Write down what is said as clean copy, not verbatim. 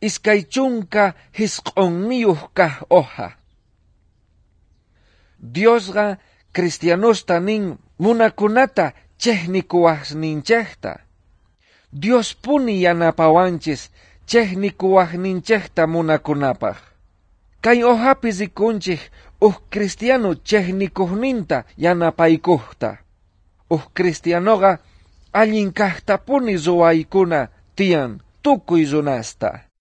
iskaychunka hisq'onniyuhkah oja. Diosqa cristianosta nin munakunata chejnikuwahninchehta. Dios puni yanapawanchis chejnikuwahninchehta munakunapah. Kay ojapi rikunchik cristiano chejnikuhninta yanapaykuhta. Cristianoqa allinkaqtapuni ruwaykuna tiyan tukuy runasta.